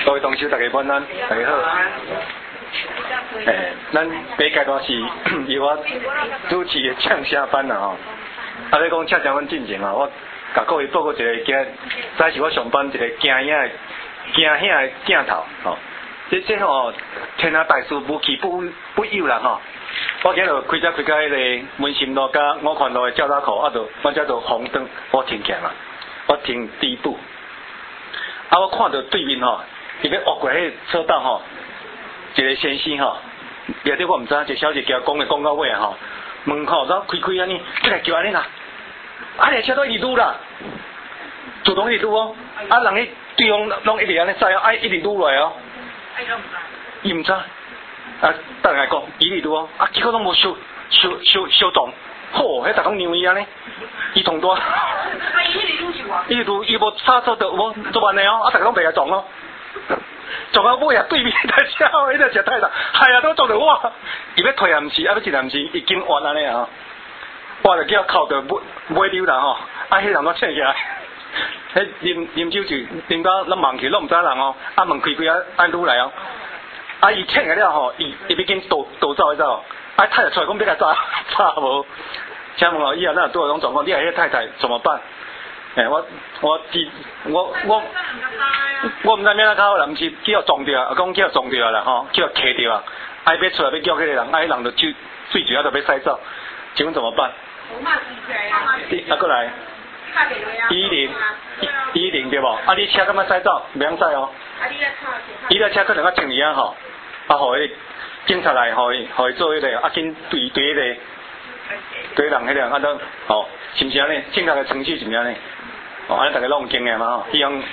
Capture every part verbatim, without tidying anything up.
各位同修，大家晚安，大家好。诶，咱第一阶段是由我主持的唱声班啦吼。啊，你讲唱声班进前啊，我甲各位报告一个，今早是我上班一个惊遐的惊吓的镜头吼。这这吼，天下大事无奇不不有啦吼。我今日开车开到迄个文心路甲五环路的交叉口，啊，就我遮就红灯，我停起来嘛，我停第一步。啊，我看到对面吼，伊要越过迄个车道吼，一个先生吼，掠着我毋知影，一小姐叫讲的讲到尾啊吼，门口怎开开安尼，即个叫安尼啦，啊，你车都一直愈啦，自动一直愈哦，啊，人迄对方拢一直安尼驶哦，啊，一直愈落来哦，伊毋知，啊，等下讲一直愈哦，啊，结果拢无收收收收撞，好，迄逐个让伊安尼，伊同多。伊如伊无刹车就无做完的哦，啊，大家拢袂来撞咯，撞到尾啊，对面台车，迄个车太大，系啊，都撞到我，伊要退也毋是，啊，要进也毋是，已经完安尼啊，我就叫靠着尾尾溜啦吼，啊，迄人都醒起来，迄啉啉酒就啉到咱忙去，拢毋知人哦，啊，门开开啊，按愈来哦，啊，伊醒起了吼，伊伊要紧倒倒走一走，啊，太太出来讲要甲抓抓无，请问哦，以后咱拄有种状况，你系迄太太怎么办？诶、欸，我我我我我毋知咩啦，较好啦，毋是叫撞着，啊，讲叫撞着啦吼，叫骑着啊，啊，要出来要叫迄个人，啊，迄人就水水嘴啊，就要驶走，请问怎么办？啊，过来，一零一零对无？啊，你车敢要驶走，袂晓驶哦。伊个车可能较前面啊吼，啊，互迄警察来，互伊互伊做迄个，啊，紧对对迄个。对人迄个啊，都吼，是毋是安尼？正确的程序是毋是安尼？哦，安尼大家拢有经验嘛吼，伊用。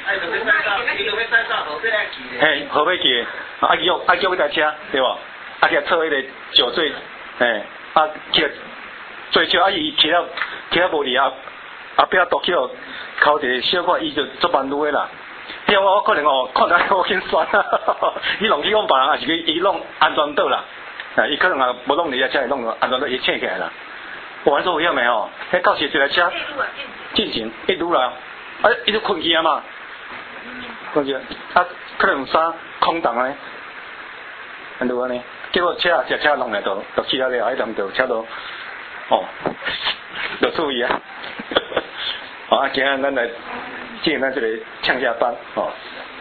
嘿，何必记？啊，叫啊叫迄台车对无？啊，去测迄个酒醉，嘿，啊去醉酒，啊伊骑了骑了无离啊，后壁倒去哦，靠一个小可，伊就做慢路的啦。迄我我可能哦，看到我紧酸啊，伊弄去讲别人，还是去伊弄安全岛啦。啊，伊可能也无弄你只车，弄安全岛伊请起来啦。我玩做危险没吼？迄到时一台车进前一路啦，啊，伊就困去啊嘛，困去，啊，可能衫空档咧，安如安尼，结果车车车弄来都都起来了，迄阵就车都哦，要注意啊！好啊，今日咱来进咱这个唱下班哦，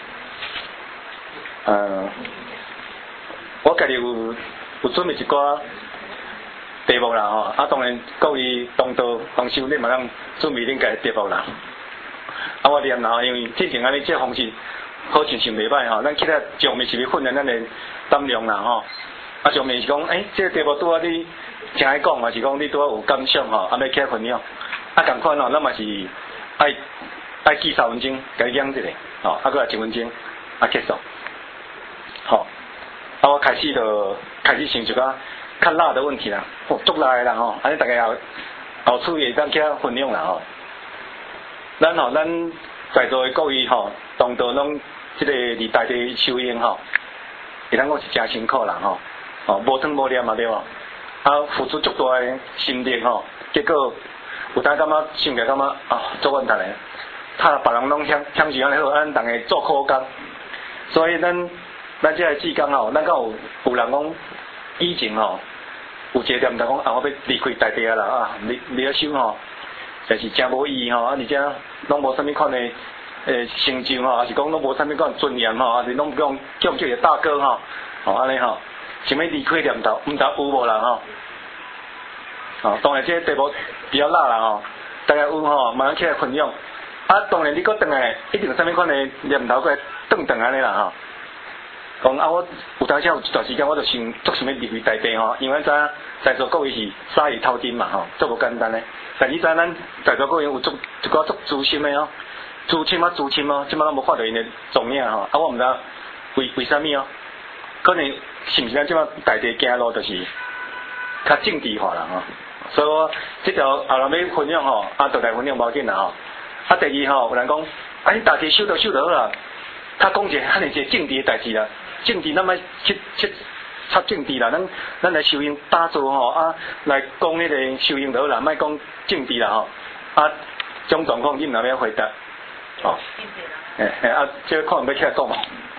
呃，我家己有有准备一寡题目啦吼，啊当然各位同道同修，你嘛通准备恁家题目啦。啊我念啦吼，因为之前安尼这方式好像是袂歹吼，咱其他上面是要训练咱的胆量啦吼。啊上面是讲，诶、欸，这个题目拄啊你听伊讲，还是讲你拄啊有感想吼，啊要起来分享。啊同款吼，咱嘛是爱爱记三分钟，甲伊讲一个，吼，啊搁来一分钟，啊结束。好，啊我开始就开始想一个。较辣的问题啦，哦，足辣的啦吼，安尼大家后后处也当起来分享啦吼。咱吼，咱在座的各位吼，同道拢即个伫大地修行吼，会当讲是真辛苦啦吼，哦，无汤无念嘛对无？啊，付出足大的心力吼，结果有当感觉想起来感觉啊，足稳当的，他别人拢享享受安尼好，咱大家做苦工，所以咱咱即个志工吼，咱敢有有人讲。以前吼，有一个念头讲啊，我要离开大地啊啦啊，离离了修吼，但是真无意义吼，啊而且拢无啥物款的诶成就吼，还是讲拢无啥物款尊严吼，还是拢讲叫叫个大哥吼，吼安尼吼，想要离开念头，毋知有无啦吼。哦，当然这题目比较辣啦吼，大家有吼，慢慢起来分享。啊，当然你搁转来，一定有啥物款的念头过来转转安尼啦吼。讲啊，我有当时有一段时间，我就想足想要离开大地吼，因为咱在座各位是杀鱼头金嘛吼，足无简单嘞。但是咱咱在座各位有足一寡足资深的哦，资深啊资深哦，即摆拢无看到因的踪影吼。啊，我毋知为为虾米哦，可能是毋是咱即摆大地行路就是较政治化啦吼。所以我即条后来要分享吼，啊，就来分享无要紧啦吼。啊，第二吼，有人讲，啊，你大地修就修就好啦，他讲一个遐尼一个政治的代志啦。政治咱莫去去插政治啦，咱咱来修行打坐吼啊，来讲迄个修行就好啦，莫讲政治啦吼。啊，这种状况你毋若要回答，哦，诶诶啊，这个可能要起来讲嘛。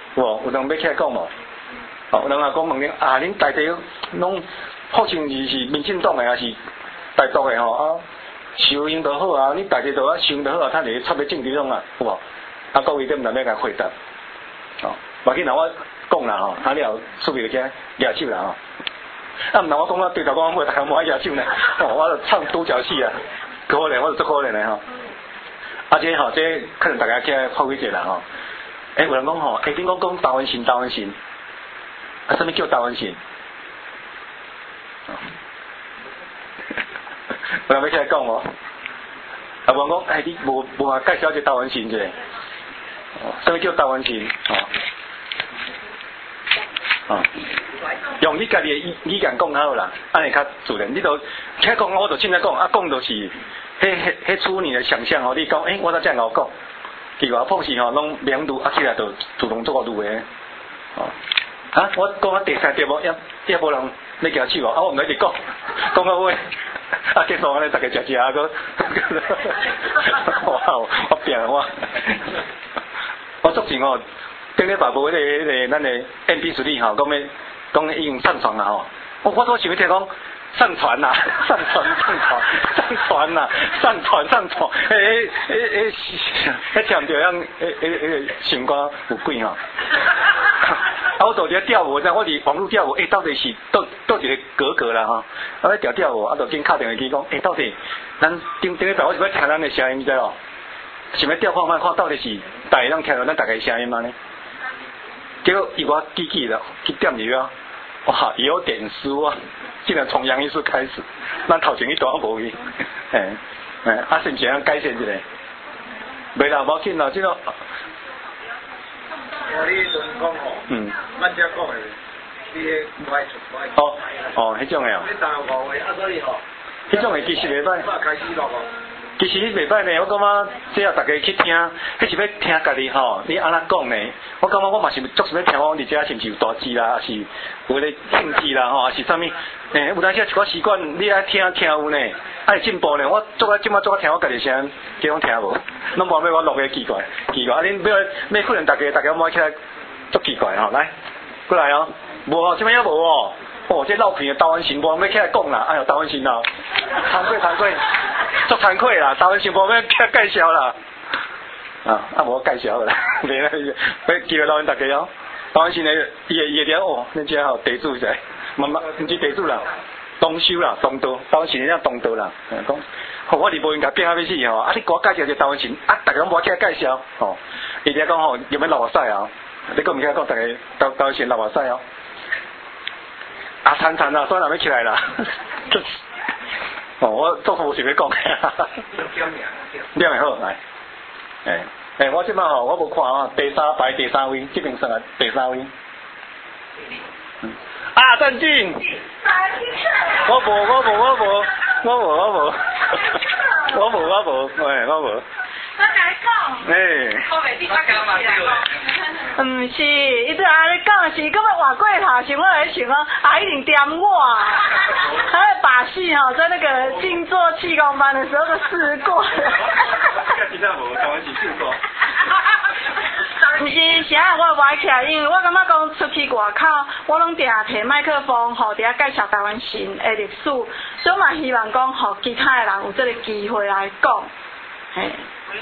无有人要起来讲无？哦，有人也讲问恁啊，恁大家拢好像是是民进党的还是台独的吼啊？修行都好啊，你大家都啊修行都好啊，他伫插咧政治中啊，有无？啊，各位你毋知要甲回答？哦，无紧啦，我讲啦吼，啊了出面个举手啦吼。啊，毋然我讲我对头讲，我大家无爱举手呢，哦，我就唱独角戏啊，可怜，我就足可怜的吼。啊，这吼，这可能大家起来发挥一下啦吼。诶、欸，有人讲吼，诶、欸，顶讲讲台湾神，台湾神，啊，什么叫台湾神？有人要起来讲无？啊，有人讲，诶、欸，你无无啊介绍一个台湾神者？哦，什么叫台湾神？哦，哦，用你家己的语语言讲好啦，安尼较自然。你都起来讲，我就凊彩讲，啊，讲就是，迄迄迄出你的想象吼，你讲，诶、欸，我才这样好讲。结果碰时吼，拢名录啊起来就自动做个录的。哦，啊，我讲啊第三节目，也也无人要举手哦，啊，我毋来直讲，讲到尾，啊，结束安尼，大家食食啊，个，哇，我变我，我足前吼，顶礼拜无迄个迄个咱的 M P 三 吼，讲要讲已经上传啦吼，我我都想要听讲。上传呐、啊，上传上传上传呐、啊，上传上传，诶诶诶，迄强调样诶诶诶，情歌有鬼吼。啊，我做一个跳舞，我伫网络跳舞，诶、欸，到底是倒倒一个格格啦吼。啊，咧跳跳舞，啊，就紧敲电话机讲，诶、欸，到底咱顶顶礼拜我是要听咱的声音，知道？想要调看看看，到底是大家能听到咱大家声音吗呢？结果伊我记记了，去点入啊，哇，有点失望。竟然从杨医师开始，咱头前一段无去，诶诶，啊，先这样改善一下，袂啦，无紧啦，这个。我你阵讲吼，嗯，咱遮讲的，你迄不爱出不爱。哦哦，迄种的哦。你三十五岁啊，所以吼，迄种的其实袂歹。开始落哦。其实袂歹呢，我感觉只要大家去听，迄是要听家己吼，你安怎讲呢？我感觉我嘛是足是要听我伫遮是毋是有大志啦，还是有咧兴趣啦吼，还是啥物？诶、欸，有当时一寡习惯，你爱听听有呢，爱进步呢。我做啊，即马做啊听我家己声，叫我听无，拢无要我录个奇怪，奇怪。啊，恁要要可能大家大家摸起来足奇怪吼，来过来哦，无哦，即摆也无哦。哦，这老片的台湾新闻要起来讲啦，哎呦，台湾新啦，惭愧惭愧，足惭愧啦，台湾新闻要起来介绍啦，啊，啊无介绍啦，袂啦，要叫老人大家哦，台湾新的伊个伊个了哦，恁遮吼地主在，妈妈毋是地主啦，东修啦，东道，台湾新的东道啦，讲，吼我伫无应该变啊要死吼，啊你给我介绍一个台湾新，啊大家拢无起来介绍，吼，伊伫讲吼有没有老话赛啊？你讲毋起来讲大家台台湾新老话赛哦。啊，惨惨啦，所以人要起来啦。哦，我做好想要讲。两个好来，诶、欸、诶、欸，我即摆吼，我无看啊，第三排第三位，这边算啊第三位。嗯、啊，郑俊。我无，我无，我无，我无，我无，我无，我无，诶，我无。我甲你讲。诶。我袂记我甲嘛毋是，伊对安尼讲是，根本换过头，想我来想哦，啊一定点我，他的把戏哦，在那个静坐气功班的时候都试过。真正无，当然是试过。毋是，是啊，我无爱起来，因为我感觉讲出去外口，我拢定摕麦克风，吼，伫遐介绍台湾神的历史，所以嘛希望讲，吼，其他的人有这个机会来讲，嘿。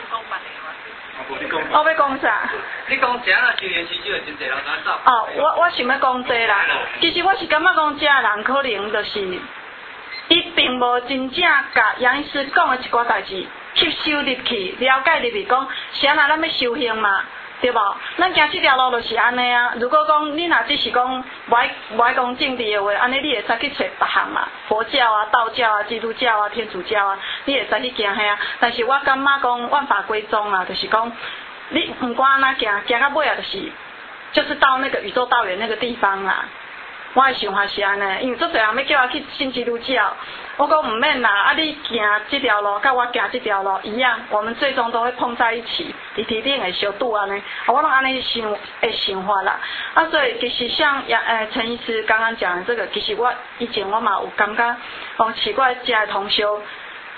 我要讲啥？你讲这啊，修炼时就真侪人敢走。哦，我我想要讲这啦。其实我是感觉讲这人可能就是，伊并无真正甲杨医师讲的一寡代志吸收入去、了解入去，讲啥人咱要修行嘛，对无？咱行这条路就是安尼啊。如果讲你若只是讲无爱无爱讲政治的话，安尼你会使去找别项嘛，佛教啊、道教啊、基督教啊、天主教啊，你会使去行遐啊。但是我感觉讲万法归宗啊，就是讲你唔管安怎行，行到尾啊，就是就是到那个宇宙道源那个地方啦。我的想法是安尼，因为足侪人要叫我去信基督教，我讲唔免啦，啊你行这条路，甲我行这条路一样，我们最终都会碰在一起，你一定会相拄安尼，啊我拢安尼想诶想法啦，啊所以其实像杨诶陈医师刚刚讲的这个，其实我以前我嘛有感觉，讲奇怪，这的同修，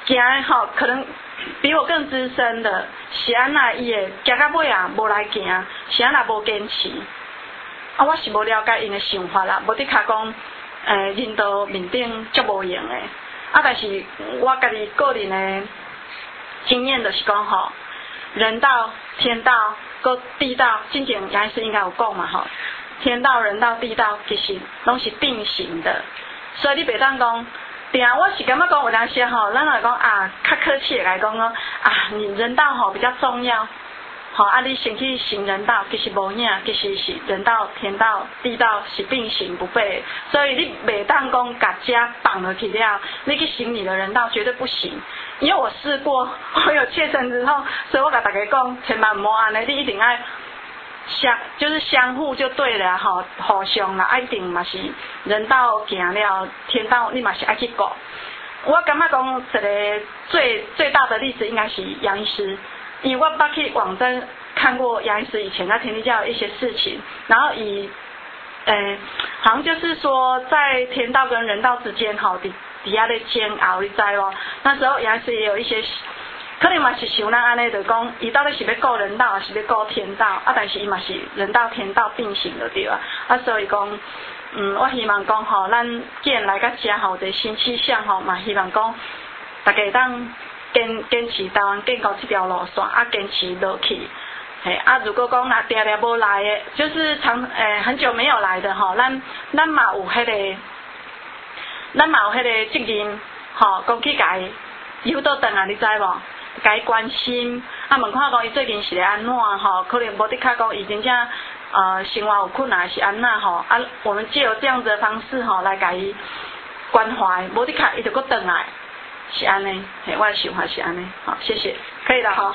行的吼，可能比我更资深的，是安那伊会行到尾啊，无来行，是安那无坚持。啊，我是无了解因的想法啦，无伫卡讲，诶，领导面顶足无用的。啊，但是我家己个人的经验就是讲吼，人道、天道、搁地道，之前杨医师应该有讲嘛吼，天道、人道、地道其实拢是并行的，所以你袂当讲。对啊，我是感觉讲有当时吼，咱来讲啊，较客气来讲讲啊，你人道吼比较重要，吼啊，你先去行人道，其实无影，其实是人道、天道、地道是并行不悖，所以你袂当讲甲家绑了去了，你去行你的人道绝对不行。因为我试过，我有切身之后，所以我甲大家讲，千万莫安尼，你一定要。相就是相互就对了哈，互相啦，啊一定嘛是人道行了，天道你嘛是爱去顾。我感觉讲一个最最大的例子应该是杨医师，因为我捌去网站看过杨医师以前在天地教的一些事情，然后以，诶，好像就是说在天道跟人道之间哈，底底下的煎熬，你知无？那时候杨医师也有一些。可能嘛是像咱安尼，就讲伊到底是要顾人道，还是要顾天道？啊，但是伊嘛是人道天道并行的对啊。啊，所以讲，嗯，我希望讲吼，咱既然来到遮吼，一个新气象吼，嘛希望讲，大家当坚坚持台湾建构这条路线，啊，坚持落去。嘿，啊，如果讲若定定无来的，就是长诶、欸、很久没有来的吼，咱咱嘛有迄、那个，咱嘛有迄个责任，吼，讲去甲伊诱导转来，你知无？该关心，啊，问看讲伊最近是咧安怎吼？可能无得卡讲伊真正呃生活有困难是安那吼？啊，我们借由这样子的方式吼来甲伊关怀，无得卡伊就搁转来，是安尼，嘿，我的想法是安尼，好，谢谢，可以了哈。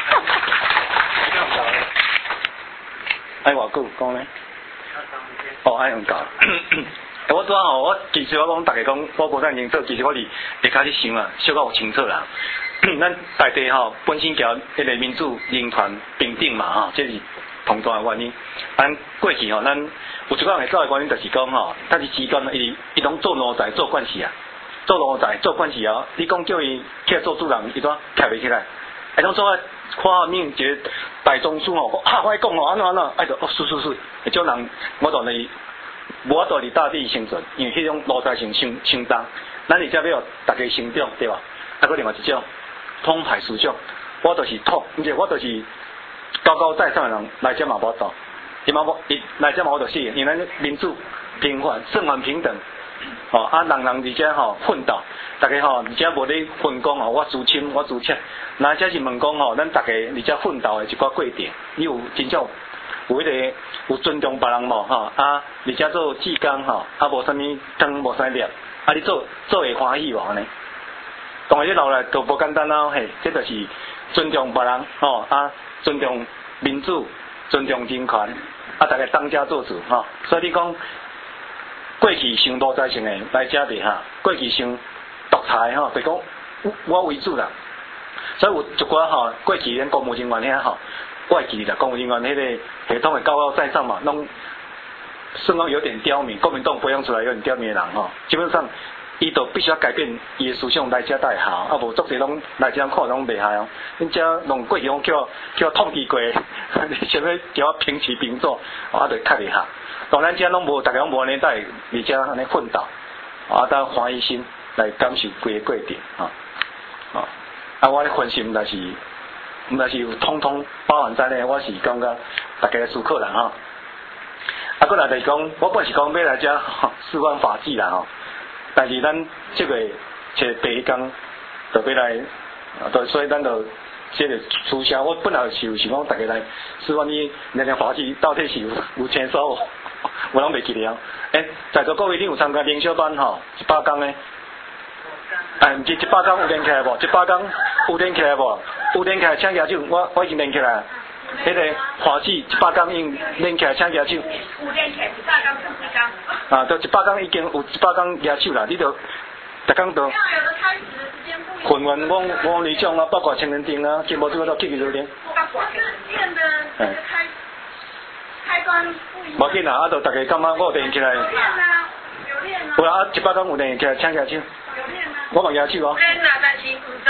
爱偌久讲咧？哦，爱用够。我拄仔吼，我其实我讲大家讲，我无啥清楚，其实我是会开始想啊，小可有清楚啦。咱大地吼本身交迄个民主、人权、平等嘛吼，这是同大的原因。咱过去吼，咱有一个人会走的原因就是讲吼，但是时间伊伊拢做奴才、做惯事啊，做奴才、做惯事啊。你讲叫伊起来做主人，伊怎徛袂起来？哎，种做啊，看面一个大宗师吼，啊，我讲吼，安怎安怎，哎，就哦，是是是，迄种人我当然无法度伫大地生存，因为迄种奴才性相相当，咱而且要大家成长，对吧？啊，个另外一种。通海思想，我就是通，而且我就是高高在上的人来遮嘛无做，伊嘛无，伊来遮嘛我就死，因为咱民主、平凡、生还平等，吼、哦、啊，人人而且吼奋斗，大家吼而且无咧分工吼，我自清我自切，那这是问讲吼，咱大家而且奋斗的一寡过程，你有真正有迄个有尊重别人无吼啊，而且做志工吼，啊无啥物汤无啥粒，啊你做做会欢喜无安尼？当然，这老来都无简单啦，嘿，这就是尊重别人，吼、哦、啊，尊重民主，尊重人权，啊，大家当家做主，吼、哦。所以你讲过去想奴才性的来遮地哈，过去想独裁吼，就讲我为主啦。所以有一寡吼，过去咱公务人员遐吼，我会记得公务人员迄个系统的高高在上嘛，拢算讲有点刁民，国民党培养出来有点刁民的人吼，基本上。伊就必须要改变伊的思想来遮才好，啊无足侪拢来遮看拢袂害哦。恁遮弄过去拢叫叫统计过，你想要叫我平起平坐，啊就较袂合。当然遮拢无，大家拢无安尼在而遮安尼奋斗，啊当欢喜心来感受规个过程啊啊！啊我咧分析毋但是毋但是有通通包含在内，我是感觉大家思考啦吼。啊，过来就是讲，我本是讲要来遮事关法纪啦吼。但是咱这个这第一天就要来，啊，所以咱就这个促销。我本来是想讲大家来，希望你那个法纪到底是有有签收，我拢袂记得啊。诶，在座各位，你有参加灵修班吼？一百天诶？哎，毋是一百天有练起来无？一百天有练起来无？有练起来请举手，我我已经练起来。迄个法纪一百天已经练起来请举手。有练起来一百天四十天。啊，就一百天已经有一百天举手啦，你就逐工都。混混往往里种啊，包括青年町啊，全部这个都去去就练。练的开开关不一样。无紧啦，啊，就大家感觉我练起来。有练啊，有练啊。有啊，一百天有练起来请举手。有练啊。我嘛举手啊。练啊，但是唔知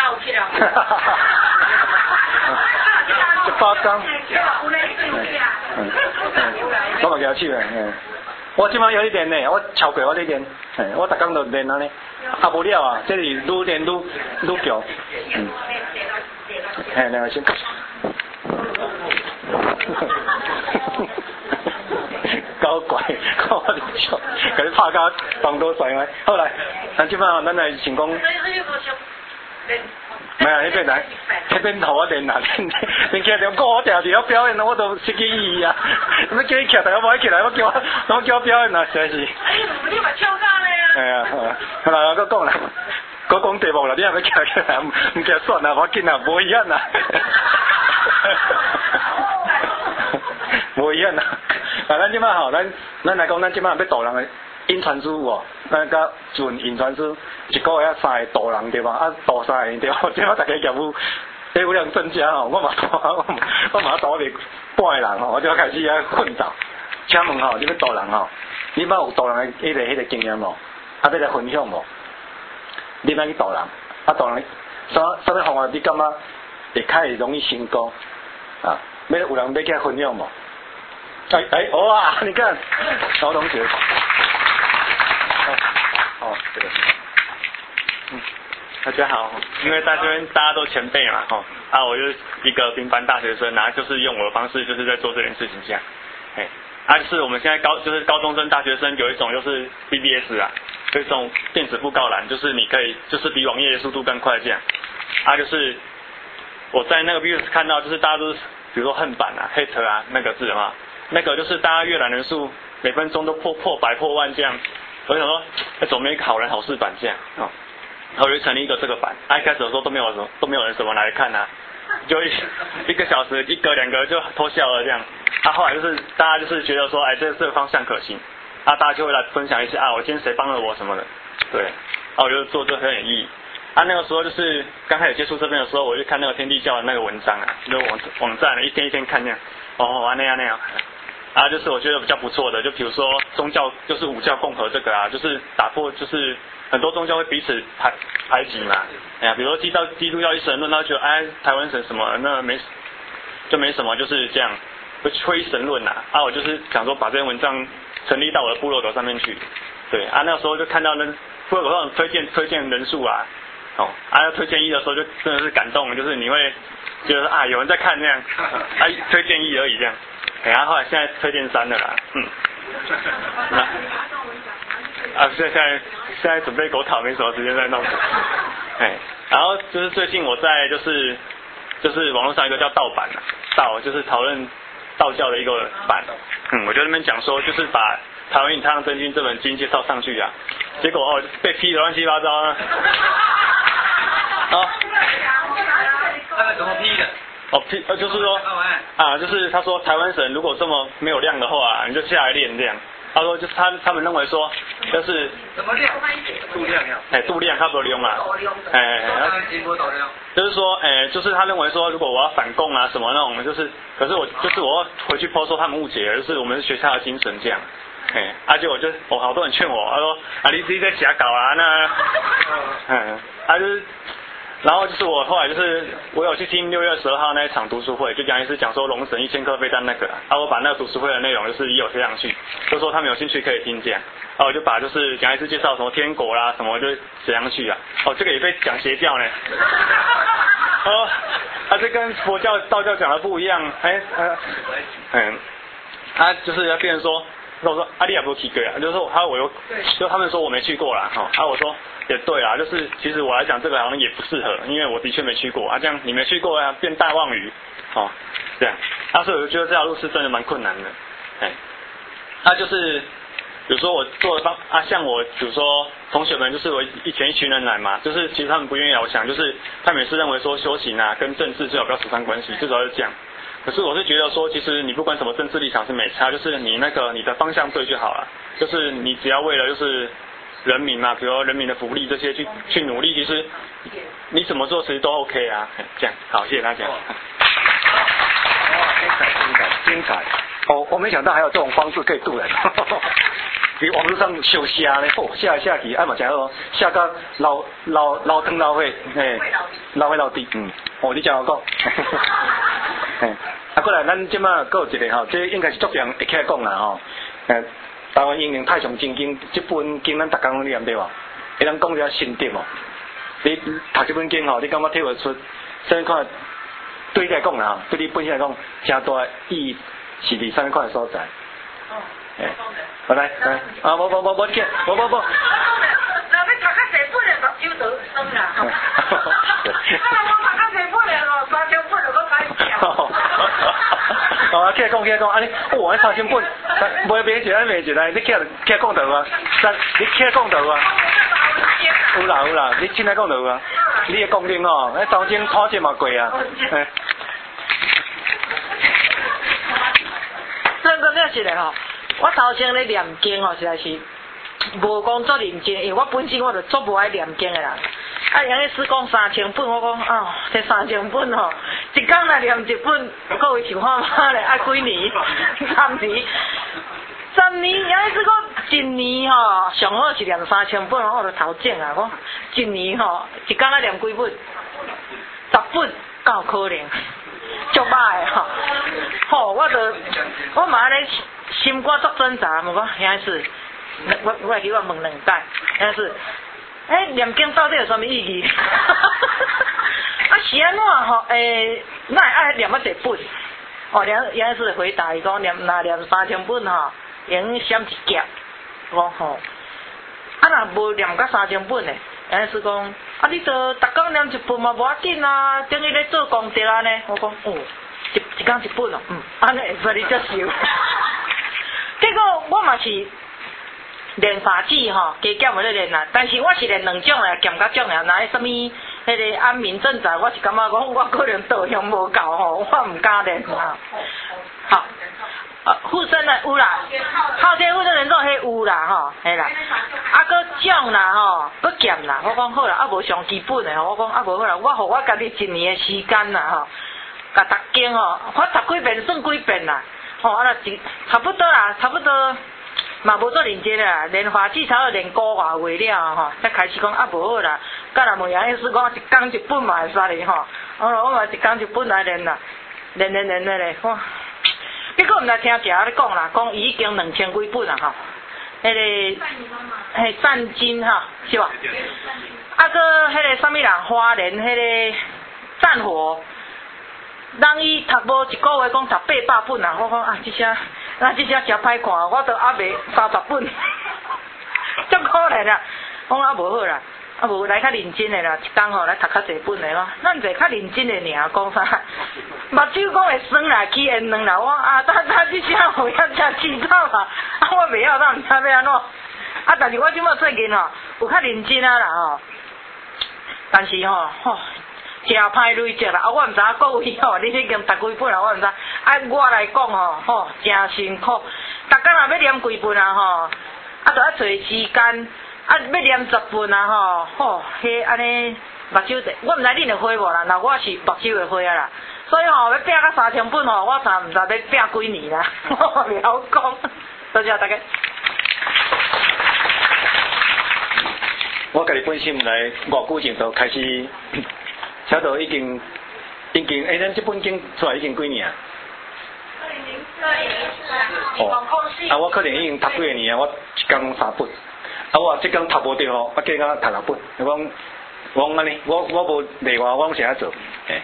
一巴掌。嗯，我嘛举手诶，嗯，我即摆有一练呢，我超过我咧练，嘿，我逐工都练安尼，啊无了啊，这是愈练愈愈强，嗯，嘿，两个先。搞怪，搞我哋笑，甲你拍甲放多帅吗？好来，咱即摆咱来成功。唔系啊，迄边来，迄边头我练啊，你今日讲我定定要表演，我都失去意义啊！咁叫你徛，大家唔爱起来，我叫我，我叫我表演啊，实在是。哎，你嘛唱歌咧啊！系啊，好啦，我讲啦，我讲题目啦，你还要徛起来，唔唔徛算啦，我紧啊，无一样啊。无一样啊！啊，咱即摆吼，咱咱来讲，咱即摆要导人的引传师哦，咱甲准引传师一个月三个导人对吧？啊，导三个对吧？即摆大家业务业务量增加吼，我嘛我我嘛导你半个人吼，我就开始啊困扰。请问吼，你要导人吼，你捌有导人的迄个迄个经验无？啊，要来分享无？你捌去导人？啊，导人啥啥物方法？你感觉会较容易成功？啊，要有人要起来分享无？哎哎，哇！你看，高同学，哦，这个， 嗯，大家好，因为在这边大家都前辈嘛，哈，啊，我就是一个平凡大学生，然后就是用我的方式，就是在做这件事情这样，哎，啊，就是我们现在高就是高中生、大学生有一种就是 B B S 啊，有一种电子布告栏，就是你可以就是比网页速度更快这样，啊，就是我在那个 B B S 看到，就是大家都是比如说恨版啊、hate 啊那个字嘛。那个就是大家阅览人数每分钟都破破百破万这样，我想说，哎，怎么没一个好人好事版这样啊？然后我就成立一个这个版，啊，一开始的时候都没有什么都没有人什么来看啊，就一一个小时一个两个就偷笑了这样，啊，后来就是大家就是觉得说，哎，这这个方向可行，啊，大家就会来分享一些啊，我今天谁帮了我什么的，对，啊，我就做这很有意义。啊，那个时候就是刚开始接触这边的时候，我就看那个天地教的那个文章啊，那个网网站，一天一天看那样，哦，啊那样那样。啊，就是我觉得比较不错的，就比如说宗教就是五教共和这个啊，就是打破就是很多宗教会彼此排排挤嘛，哎呀，比如说基督基督教一神论，他觉得哎台湾神什么那没就没什么，就是这样会会一神论呐，啊，我就是想说把这篇文章成立到我的部落格上面去，对啊，那时候就看到那部落格上推荐推荐人数啊，哦，啊推荐一的时候就真的是感动，就是你会觉得啊有人在看这样，啊推荐一而已这样。然后后来现在推荐三了啦，嗯，那啊现在现在现在准备狗讨没什么时间在弄，哎，然后就是最近我在就是就是网络上一个叫道版啊，道就是讨论道教的一个版，嗯，我就在那边讲说就是把台湾引太阳真经这本经介绍上去啊，结果哦被批得乱七八糟啊，啊， 他们怎么批的？ 哦，呃，就是说，啊，就是他说台湾神如果这么没有量的话，你就下来练这样。他说就是他他们认为说，就是怎么量？度量呀。 哎，度量，他不量啊。哎，就是说，哎，就是他认为说，如果我要反共啊什么那种，就是，可是我就是我要回去抛说他们误解了，就是我们是学校的精神这样。哎，而且我就我好多人劝我，他说啊你自己在瞎搞啊那，嗯，他就是。然后就是我后来就是我有去听六月十二号那一场读书会，就讲一次讲说龙神一千颗飞弹那个，啊我把那个读书会的内容就是也有贴上去，就说他们有兴趣可以听这样，啊我就把就是讲一次介绍什么天国啦什么就写上去啊，哦这个也被讲邪教呢，哦啊这跟佛教道教讲的不一样，哎呃嗯，啊就是要变成说。那我说阿丽亚不去过啊，就是说他我有，就他们说我没去过啦，哈，啊我说也对啦，就是其实我来讲这个好像也不适合，因为我的确没去过啊，这样你没去过啊变大妄语，哦这样，啊所以我就觉得这条路是真的蛮困难的，哎，那就是比如说我做的方啊，像我比如说同学们就是我以前一群人来嘛，就是其实他们不愿意来，我想就是他们也是认为说修行啊跟政治最好不要扯上关系，至少是这样。可是我是觉得说，其实你不管什么政治立场是没差，就是你那个你的方向对就好了。就是你只要为了就是人民嘛，比如说人民的福利这些去去努力，其实你怎么做其实都 OK 啊。这样好，谢谢大家。 精彩精彩精彩！哦，我没想到还有这种方式可以渡人。 伫网络上小写咧，哦，写来写去，啊嘛真好，写到老老老汤老血，嘿，老血老滴，嗯，哦，你真好讲，嘿，啊，过来，咱即马搁有一个吼，这应该是足人会起来讲啦吼，诶，台湾英灵太上真经，这本经咱逐工拢念对无？会当讲一下心得无？你读这本经吼，你感觉体会出，啥物款？对你来讲啦，对你本身来讲，真大的意义是伫啥物款的所在？哦，诶，好来来，啊，无无无无见，无无无。 那要读较济本的目睭就酸啦。啊，我读较济本的咯，三千本就搁歹笑。 哦，起来讲起来讲，啊你，哦，三千本，卖卖一来卖一来，你起来起来讲到啊？三，你起来讲到啊？有啦有啦，你凊彩讲到啊？你的功能哦，迄头前考试嘛过啊。 真个了是嘞吼，我头前咧念经吼，实在是无讲做认真，因为我本身我就做无爱念经的人。啊，杨医师讲三千本，我讲哦，这三千本吼，一工来念一本，各位像我妈咧，爱几年？三年。三年，杨医师讲一年吼，上好是念三千本，我就头前啊，讲一年吼，一工来念几本？十本，够可能。足歹诶吼，吼，我就我嘛咧心肝足挣扎，问讲杨医师，我我记我问两摆，杨医师，诶，念经到底有啥物意义？啊是安怎吼？诶，哪会爱念啊一本？哦，杨杨医师回答伊讲念若念三千本吼，用闪一夹，我讲吼，啊若无念到三千本诶，杨医师讲。啊！你着逐工念一本嘛，无要紧啊，等于咧做功德安尼。我讲哦，一一工一本哦，嗯，安尼会使你接受。结果我嘛是练法子吼，加减我咧练啦，但是我是练两种啦，兼甲种啦。若迄什物迄个安眠正在，我是感觉讲我可能道行无够吼，我毋敢练啦。好。啊，附身的有啦，后天附身人做迄有啦吼，嘿啦，啊，搁奖啦吼，搁减啦，我讲好啦，啊无上基本的吼，我讲啊无好啦，我互我家己一年的时间啦吼，甲读经吼，我读几遍算几遍啦，吼啊若是差不多啦，差不多嘛无做认真啦，练法至少要练个外月了吼，才开始讲啊无好啦，甲若问杨医师讲一工一本嘛会使哩吼，我我嘛一工一本来练啦，练练练练咧，哇！结果毋知听一下咧讲啦，讲伊已经两千几本啦吼，迄个迄赞经哈是吧？啊个迄个啥物人花莲迄个战火，人伊读无一个月讲读八百本啦，我讲啊这些，那这些真歹看，我都还袂三十本，足可怜啦，我讲啊无好啦。啊无来较认真的啦，一工吼来读较济本的咯。咱坐较认真的尔，讲啥？目睭讲会酸啦，起烟软啦。我啊，他他这些我要吃青草啦，啊我袂晓，当毋知要安怎。啊，但是我即摆最近吼有较认真啊啦吼。但是吼吼，真歹累积啦。啊，我毋知影各位吼，你已经读几本啦？我毋知。啊，我来讲吼吼，真辛苦。逐工若要念几本啊吼，啊，就要找时间。啊，要念十本啊吼，吼，迄安尼目睭者，我毋知恁会花无啦，那我是目睭会花啊啦，所以吼要拼到三千本吼，我才毋知要拼几年啦，我袂晓讲，多谢大家。 我家己本身来偌久前就开始，差不多已经已经，诶，咱这本经出来已经几年啊？哦，啊，我可能已经读几个年啊，我一工三本。啊！我即工读无着吼，我计甲读六本。我讲，我讲安尼，我我无例外，我讲是安做，诶。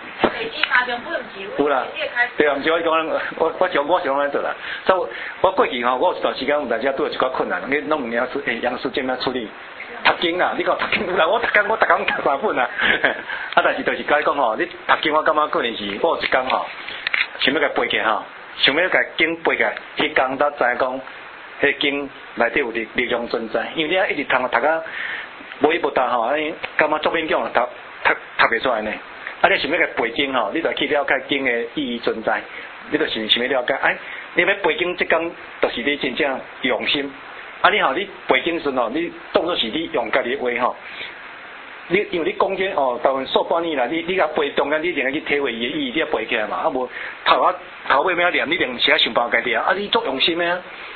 有啦，对啊，毋是我讲，我我想我想安做啦。所以我过去吼，我有一段时间有大家拄有一寡困难，你拢毋晓处诶，杨书怎样处理？读经啦，你讲读经有啦，我读工我逐工读三本啦。啊，但是就是甲你讲吼，你读经我感觉可能是我有一工吼，想要甲背起来吼，想要甲经背起来，迄工才知讲。迄经内底有力力量存在，因为你啊一直读啊读啊无依无答吼，安尼感觉作勉强啊读读读袂出来呢。啊，你想要甲背经吼，你就去了解经的意义存在，你就是想要了解，哎，你要背经即工，就是你真正用心。啊，你吼你背经时吼，你当作是你用家己的话吼，你因为你讲这哦，台湾数百年来，你你甲背中间，你一定要去体会伊的意义，你要背起来嘛。啊无头啊头尾要念，你一定是要想办法家己啊。啊，你足用心的啊。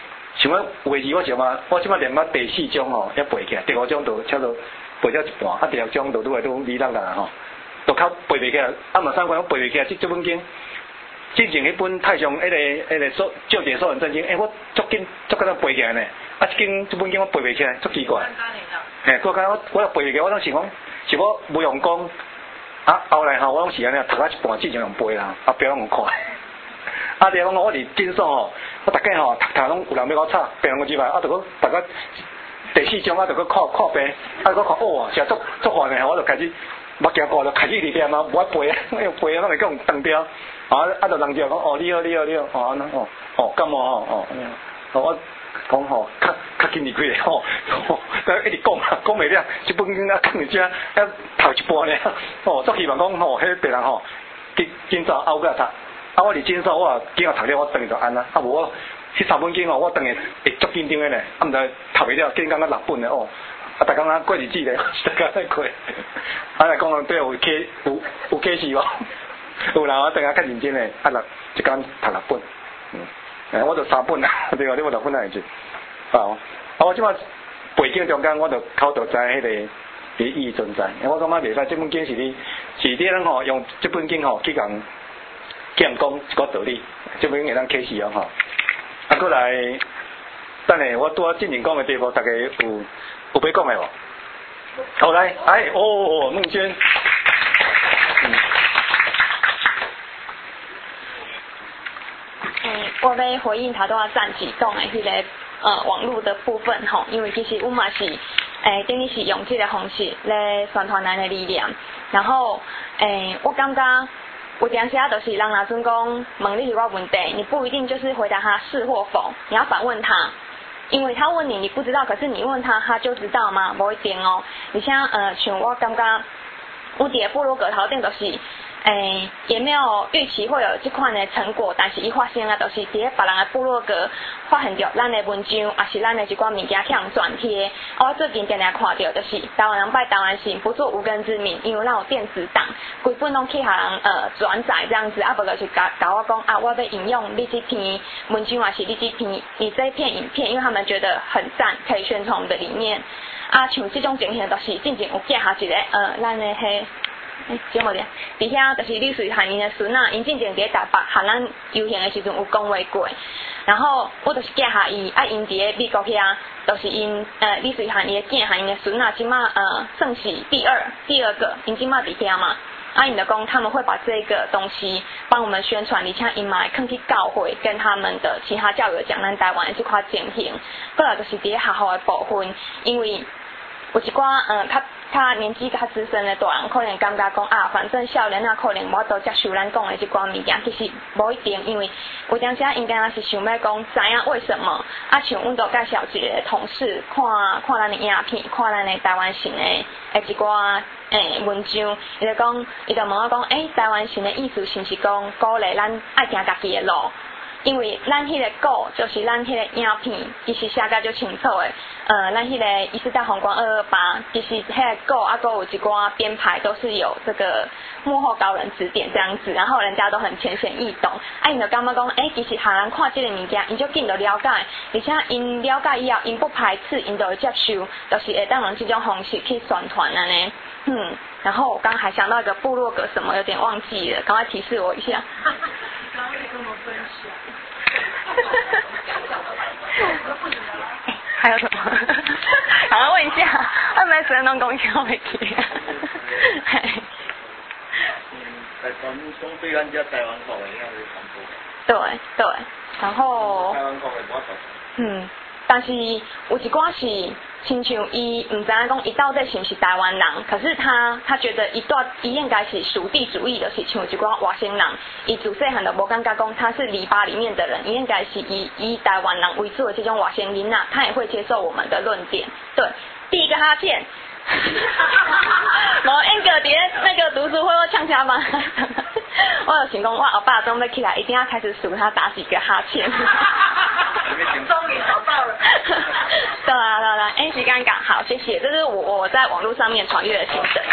像我画字我就嘛，我即摆连到第四章吼，要背起来，第五章就差不多背了一半，啊第六章就愈来愈理啷啦吼，都较背袂起来。啊嘛三关我背袂起来，即这本经，之前迄本太上迄、那个迄、那个所旧解说人正经，诶、欸、我足紧足紧背起来呢，啊即经这本经我背袂起来，足奇怪。嘿，我讲我我也背袂起来，我当时讲是我无用功，啊后来吼我拢是安尼读到一半之前用背啦，啊别人有看。啊！第二讲我伫诊所吼，我逐家吼读读拢有人要我插病人个之外，啊，就搁逐个第四章啊，就搁看看病，啊，搁看哦，是足足烦诶，我就开始目镜挂就开始伫点啊，无爱背啊，因为背啊，咱咪讲断掉，啊，啊，就人就讲哦，你好，你好，你好，哦，安尼哦，哦，感冒吼，哦，哦，我讲吼，较较紧离开咧吼，吼，一直讲啊，讲袂了，一本经啊，讲伫遮，啊，头一半咧，哦，足希望讲吼，迄病人吼，今今早后个读。啊！我伫诊所，我今仔读了，我等于就安啦。啊，无我迄三本经哦，我等于会足紧张诶咧。啊，毋知读袂了，竟讲到六本咧哦。啊，逐工啊过日子咧，逐工在过。啊，来讲讲对有启有有启示无？有人啊，等下较认真诶，啊六一工读六本。嗯，诶，我就三本啦，对啊，你我六本哪会做？啊，啊，我即摆背经中间，我就考到知迄个意义存在。我感觉袂使，这本经是你是你咱吼用这本经吼去讲。讲讲一个道理，这边会当启示哦吼。啊，过来，等下我拄啊进前讲的地方，大家有有要讲的无？好来，哎哦，孟娟。嗯。 嗯，我要回应他都要站起讲的迄个呃网络的部分吼，因为其实我嘛是诶，等于是用这个方式来宣传咱的理念，然后诶，我感觉。有点时啊，就是人老尊公问你一个问题，你不一定就是回答他是或否，你要反问他，因为他问你你不知道，可是你问他他就知道吗？不一定哦。你像呃，像我感觉，我伫部落格头顶就是，诶，也没有预期会有这款的成果，但是伊发现啊，就是伫咧别人的部落格发现着咱的文章，也是咱的一寡物件向转贴。啊，我最近定定看到就是台湾人拜台湾行，不做无根之民，因为咱有电子档。规本拢去下人呃转载这样子，啊，无就是甲甲我讲啊，我要引用你这篇文章，还是你这篇你这片影片，因为他们觉得很赞，可以宣传我们的理念。啊，像这种情形，就是之前有寄下一个呃，咱的迄，诶，节目咧，伫遐就是李水涵因的孙啊，因之前伫台北和咱游行的时阵有讲话过，然后我就是寄下伊，啊，因伫咧美国遐，就是因呃李水涵伊的囝和因的孙啊，即马呃算是第二第二个，因即马伫遐嘛。阿颖的公他们会把这个东西帮我们宣传，而且因嘛肯去教会跟他们的其他教友讲咱台湾的这块情形，过来就是伫学校的部分，因为有一寡呃较较年纪较资深的大人可能感觉讲啊，反正少年啊可能无都接受咱讲的这款物件，其实无一定，因为有当时应该是想要讲知影为什么，啊像阮都介绍一个同事看看咱的影片，看咱的台湾省的诶一寡诶文章，伊就讲，伊就问我讲，诶、欸、台湾省的意思是不是讲鼓励咱爱行家己的路？因为咱迄个稿就是咱迄个影片，其实写甲就清楚的。呃，咱迄个伊斯大皇冠二二八，其实迄个稿啊，还有一寡编排都是有这个幕后高人指点这样子，然后人家都很浅显易懂。啊，因就感觉讲，诶、欸，其实下人看这个物件，因就紧就了解，而且因了解以后，因不排斥，因就会接受，就是会当用这种方式去宣传安尼。嗯，然后我刚还想到一个部落格什么，有点忘记了，赶快提示我一下。 刚刚可以跟我们分享。 还有什么？好像问一下，二没时弄公交媒体。 台湾讲对咱遮台湾国的遐是传播。 对对，然后。 台湾国的我嗯，但是有一寡是。亲像伊唔知影讲伊到底是毋是台湾人，可是他他觉得伊段伊应该是属地主义，就是像一寡外省人，伊自细汉就无感觉讲他是篱笆里面的人，伊应该是以以台湾人为主的这种外省人啊，他也会接受我们的论点。对，第一个哈欠。无英哥伫那个读书会我呛下吗？我有想讲，我后爸准备起来，一定要开始数他打几个哈欠。 终于找到了。 对啊，对啊，哎，时间刚好，谢谢，这是我我在网络上面传阅的心得。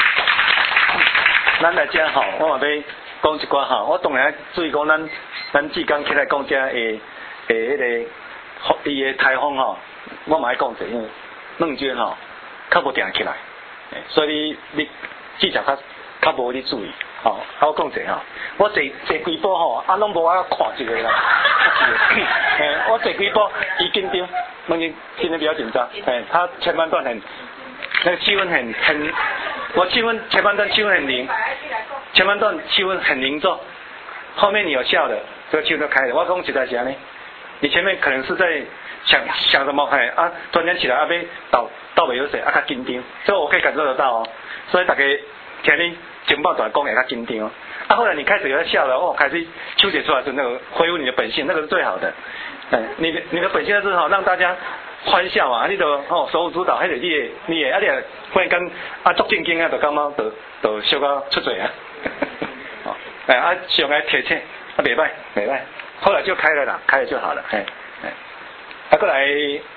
咱来遮吼，我嘛要讲一寡吼，我当然注意讲咱咱志刚起来讲遮诶诶迄个伊的台风吼，我嘛爱讲者，因为软卷吼较无定起来，所以你你技巧较较无你注意。吼、哦，啊我讲者吼，我坐坐几步吼，啊拢无我看一个啦，嘿，我坐几步伊紧张，问你今天比较紧张，嘿，他前半段很那个气温很很，我气温前半段气温很凝，前半段气温很凝重，后面你有笑的，这个气温都开了。我讲实在是安尼，你前面可能是在想想什么，嘿啊，突然间起来啊，要倒倒袂有水啊，较紧张，这我可以感受得到哦。所以大家听你情报短讲也较紧张哦。啊，后来你开始有在笑了，哦，开始纠结出来是那个恢复你的本性，那个是最好的。嗯，你的你的本性就是好让大家欢笑啊，你就哦手舞足蹈，迄个你的你的啊，你啊忽然间啊足正经啊，就感觉就就笑到出嘴啊。哦，哎啊，上来贴切啊，袂歹袂歹，后来就开了啦，开了就好了，哎哎，啊过来，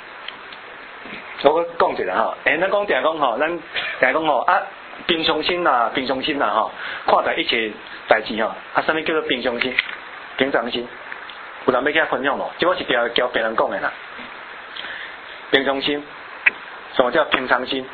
我讲一下吼，哎，咱讲定讲吼，咱定讲吼啊，平常心啦，平常心啦吼，看待一切代志吼，啊，什么叫做平常心？平常心。有人要甲分享无？这我是教教别人讲的啦。平常心，什么叫平常心？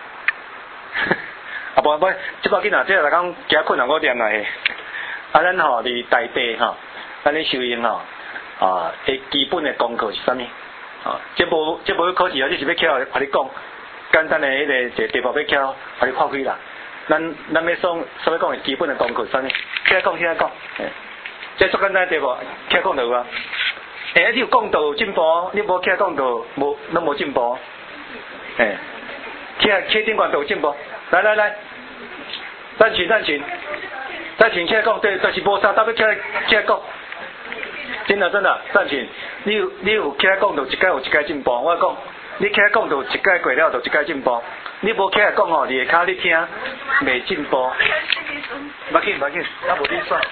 啊不不，这把囡仔这来讲，加困难我念来。啊，咱吼伫台地吼，咱咧修行吼，啊，诶，基本的功课是啥物？啊，这无这无考试啊，这是要考，互你讲，简单的迄个一个题目要考，互你发挥啦。咱咱要说，所谓讲的基本的功课是啥物？现在讲，现在讲。这足简单对无？听讲就有啊。诶，你有讲道有进步，你无听讲道无，拢无进步。诶，听听顶管都有进步。来来来，暂停暂停，暂停，现在讲对，但是无啥，特别起来起来讲。真的真的，暂停。你有你有起来讲道，一届有一届进步。我讲，你起来讲道，一届过了就一届进步。你无起来讲吼，你下骹你听未进步。不要紧不要紧，那无你算。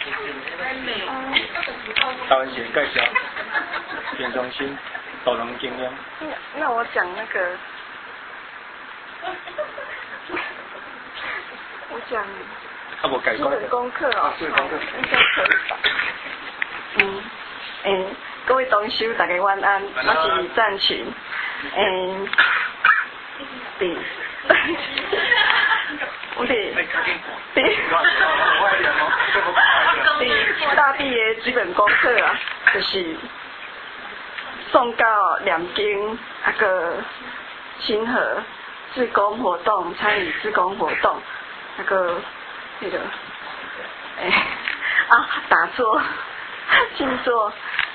台湾先介绍，平常心，导能经验。 那那我讲那个，我讲啊，无改基本功课哦， 基本功课应该可以吧？嗯，诶，各位同修大家晚安，我是赞群，诶，对。我哋对对大地的基本功课啊，就是诵到念经，那个亲和志工活动，参与志工活动，那个那个哎啊打坐、静坐。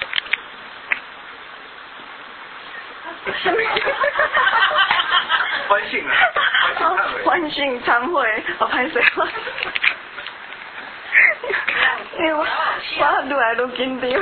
欢庆啊！ 欢庆参会，我拍谁？因为我我愈来愈紧张。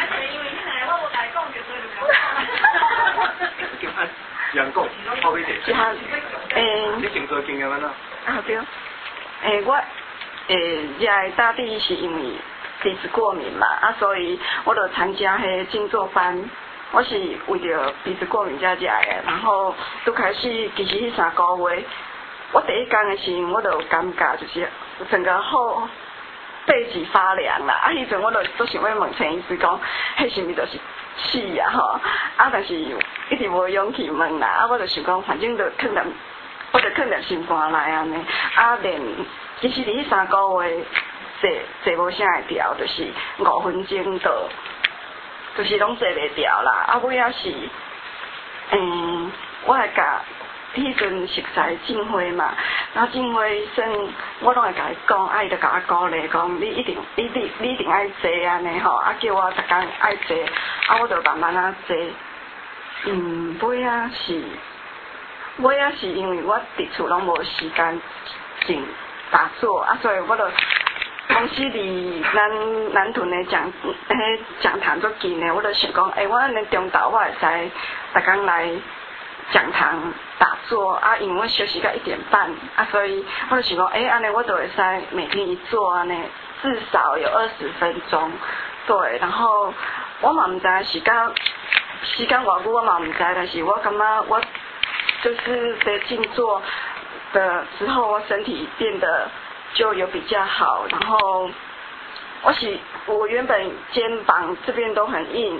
杨讲，好几点？ 诶。 你静坐经验安怎？ 啊对。诶，我诶，来大地是因为鼻子过敏嘛，啊，所以我就参加迄静坐班。我是为着鼻子过敏才食的，然后拄开始其实迄三个月，我第一天的时候我就有感觉就是整个后背脊发凉啦，啊，迄阵我就都想要问陈医师讲，迄是毋是就是死啊吼？啊，但是一直无勇气问啦，啊，我就想讲，反正就囥点，我就囥点心肝来安尼，啊，连其实伫迄三个月坐坐无啥会调，就是五分钟就。就是拢坐袂掉啦，啊尾仔是，嗯，我来甲迄阵熟悉进会嘛，然后进会先我拢会甲伊讲，啊伊就甲我鼓励讲，你一定你你你一定爱坐安尼吼，啊叫我逐工爱坐，啊我就慢慢啊坐，嗯尾仔是尾仔是因为我伫厝拢无时间静打坐，啊所以我就。公司离咱南屯的讲，迄讲堂足近的，我就想讲，诶、欸，我安尼中昼我会使逐工来讲堂打坐啊，因为我休息到一点半啊，所以我就想讲，诶、欸，安尼我就会使每天一坐安尼，至少有二十分钟，对，然后我嘛唔知时间时间偌久，我嘛唔知，但是我感觉我就是在静坐的之后，我身体变得。就有比较好，然后我是我原本肩膀这边都很硬，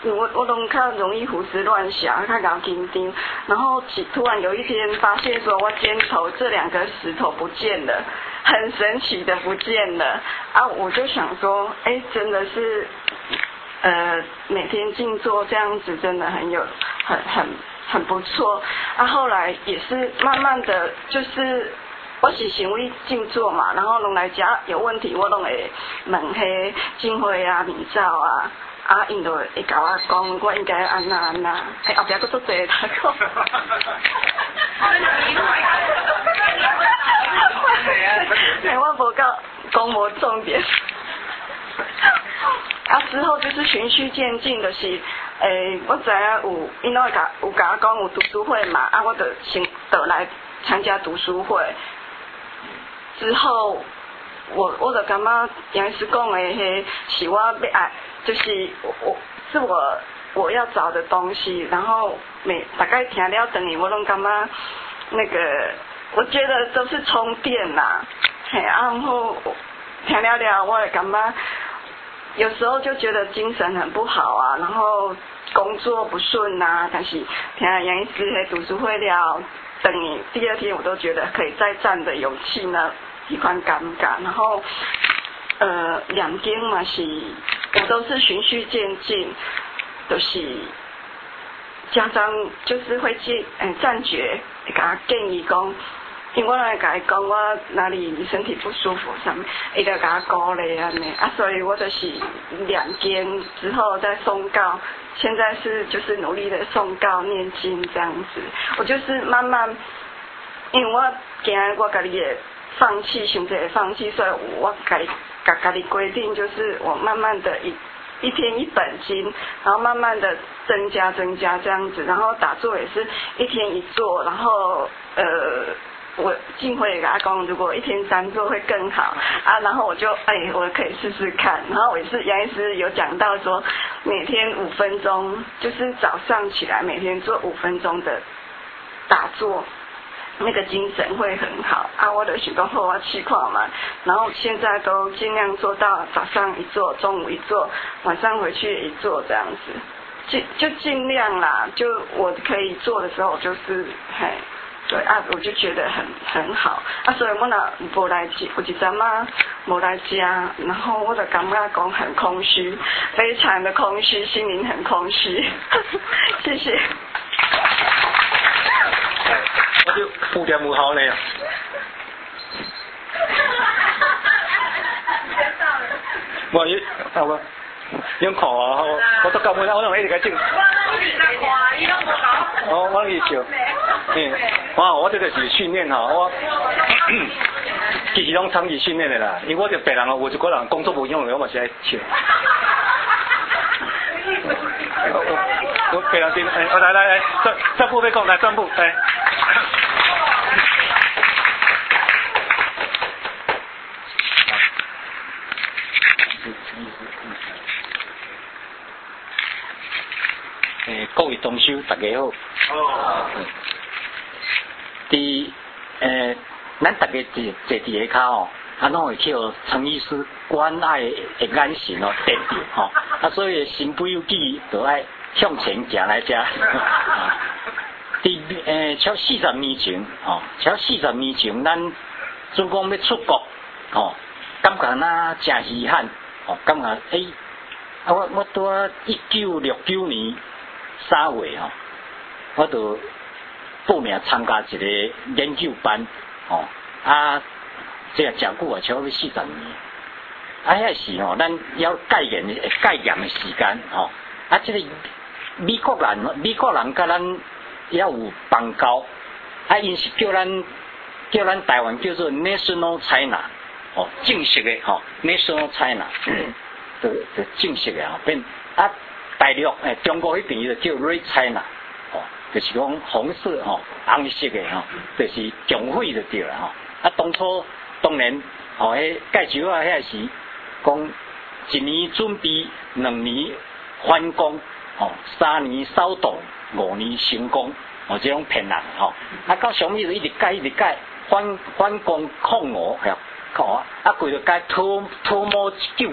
我我拢较容易胡思乱想，较搞紧张，然后突然有一天发现说我肩头这两个石头不见了，很神奇的不见了啊！我就想说，哎，真的是，呃，每天静坐这样子真的很有很很很不错啊！后来也是慢慢的就是。我是想为静坐嘛，然后拢来家有问题，我拢会问迄静慧啊、明照啊，啊，因就会甲我讲，我应该安那安那，嘿，后壁佫做侪他讲。哎，我无讲讲无重点。啊，之后就是循序渐进，就是诶，我知影有，因为甲有甲我讲有读书会嘛，啊，我就先就来参加读书会。之后，我我就感觉杨医师讲的迄是我要爱，就是我是我我要找的东西。然后每大概听了等于我拢感觉那个，我觉得都是充电啦。嘿，然后听了了，我也感觉有时候就觉得精神很不好啊，然后工作不顺啊。但是听杨医师迄读书会了。等于第二天我都觉得可以再站的勇气呢，一款尴尬。然后呃两间嘛是，我都是循序渐进，都、就是家长就是会建诶暂觉会甲我建议讲，因为我来甲伊讲我哪里身体不舒服什么，伊就甲我鼓励安尼啊，所以我就是两间之后再送告。现在是就是努力的诵告念经这样子，我就是慢慢，因为我惊我家己也放弃，想着会放弃，所以我家己家家己规定，就是我慢慢的一一天一本经，然后慢慢的增加增加这样子，然后打坐也是一天一坐，然后呃。我静慧也跟他讲，如果一天三做会更好啊，然后我就哎，我可以试试看。然后我也是杨医师有讲到说，每天五分钟，就是早上起来每天做五分钟的打坐，那个精神会很好啊。我的许多后啊气况嘛，然后现在都尽量做到早上一做，中午一做，晚上回去一做这样子，尽就尽量啦。就我可以做的时候，就是嘿。对啊，我就觉得很很好啊，所以我若无来吃，有一阵啊无来吃，然后我就感觉讲很空虚，非常的空虚，心灵很空虚。谢谢。 我就负点无效呢。我伊啊我。用看啊，我我都搞不了，我拢一直在整。我我去笑，嗯，哇，我这个是训练哈，我其实拢长期训练的啦，因为我这别人哦，有一个人工作不用的，我嘛是爱笑。我别人听，哎，我来来来，转转步要讲，来转步，来。诶，各位同修，大家好。哦。伫诶，咱大家坐坐伫下骹哦，啊，拢会叫陈医师关爱的眼神哦，得着吼。啊，所以身不由己，就爱向前行来遮。伫诶，超四十年前哦，超四十年前，咱准讲要出国哦，感觉那真稀罕哦，感觉诶，啊，我我拄啊一九六九年。三月吼，我就报名参加一个研究班，吼啊，这个真久啊，超过四十年。啊，迄时吼，咱要戒严的戒严的时间，吼啊，这个美国人，美国人甲咱要有邦交，啊，因是叫咱叫咱台湾叫做 National China， 哦，正式的吼 National China， 就就正式的吼变啊。大陆诶，中国迄边就叫 Red China， 哦，就是讲红色吼、红色的吼，就是共匪就对啦吼。啊，当初当然吼，迄介绍啊，遐时讲一年准备，两年反攻，吼、三年骚动，五年成功，哦，这种骗人吼。啊，到上面就一直改，一直改，反反攻抗俄，吓，抗啊，啊，规个改脱脱毛救国。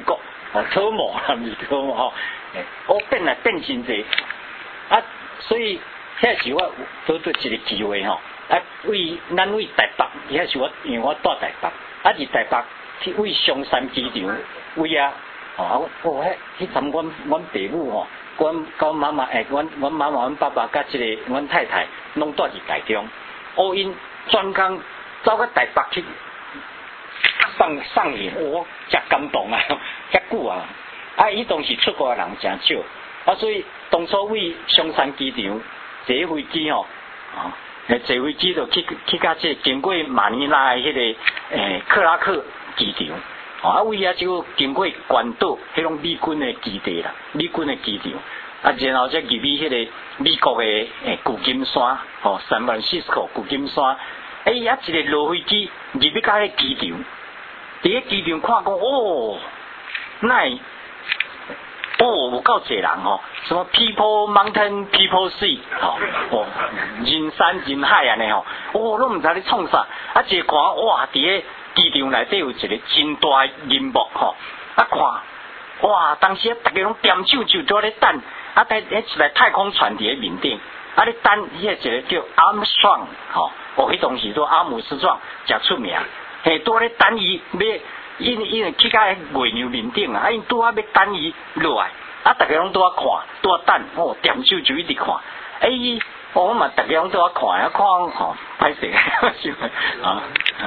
哦，脱模啦，唔是脱模吼，诶，我变来变真济，啊，所以遐时我拄到一个机会吼，啊，为咱为台北，遐时我因为我住台北，啊，伫台北去为松山机场为啊，吼，啊，我迄迄阵阮阮爸母吼，阮甲妈妈诶，阮阮妈妈、阮爸爸甲一个阮太太，拢住伫台中，哦，因专工走到台北去。上上瘾，我真感动啊！遐久啊，啊，伊当时出国的人真少，啊，所以当初为松山机场坐飞机吼，啊，坐飞机就去去到这经过马尼拉的迄、那个诶克拉克机场，啊，为遐就经过关岛，迄种美军的基地啦，美军的基地，啊，然后再入去迄个美国的诶旧金山，吼，San Francisco旧金山，哎呀，一个落飞机入去到迄机场。伫个机场看讲，哦，那哦有够侪人吼，什么 people mountain people sea 吼，哦人山人海安尼吼，哦拢唔知咧创啥，啊一看哇，伫个机场内底有一个真大银幕吼，啊看哇，当时啊大家拢点手就在咧等，啊在迄一台太空船伫个面顶，啊咧等迄一个叫 Armstrong 吼，哦迄当时做阿姆斯壮真出名。嘿，拄咧等伊要，因因去到月亮面顶啊，啊因拄啊要等伊落来，啊大家拢拄啊看，拄啊等，哦点手就一直看，哎、欸，我嘛大家拢拄啊看，啊看吼歹势，啊